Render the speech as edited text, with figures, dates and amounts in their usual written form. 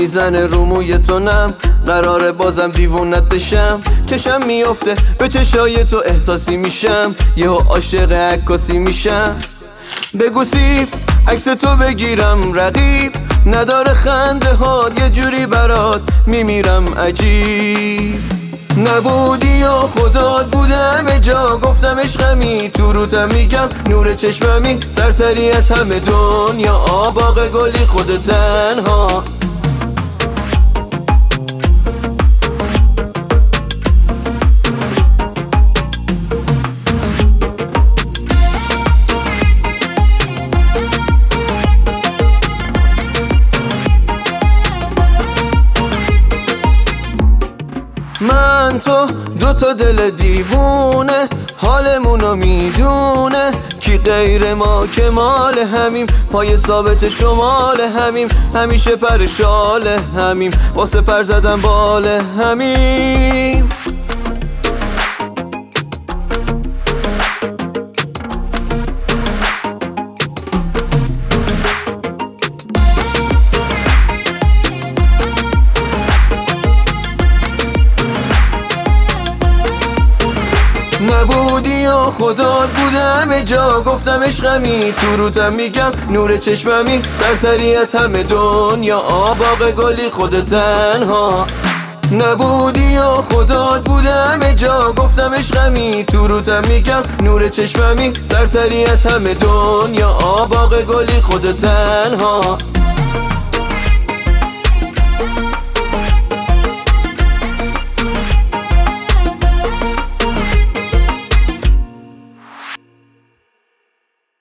میزنه رو موی تو نم، قراره بازم دیوونت بشم. چشم میفته به چشای تو احساسی میشم، یهو عاشق عکاسی میشم. بگو سیب عکس تو بگیرم، رقیب نداره خنده هات، یه جوری برات میمیرم عجیب. نبودی و خدات بودم جا، گفتم عشقمی تو روتم میگم نور چشممی، سرتری از همه دنیا باغ گلی خود تنها. من تو دوتا دل دیوونه، حالمونو میدونه کی غیر ما که مال همیم، پای ثابت شمال همیم، همیشه پرشال همیم، واسه پر زدن بال همیم. نبودی و خدات بودم جا، گفتم عشقمی تو روتم میگم نور چشممی، سرتری از همه دنیا باغ گلی خود تنها. نبودی و خدات بودم جا، گفتم عشقمی تو روتم میگم نور چشممی، سرتری از همه دنیا باغ گلی خود تنها.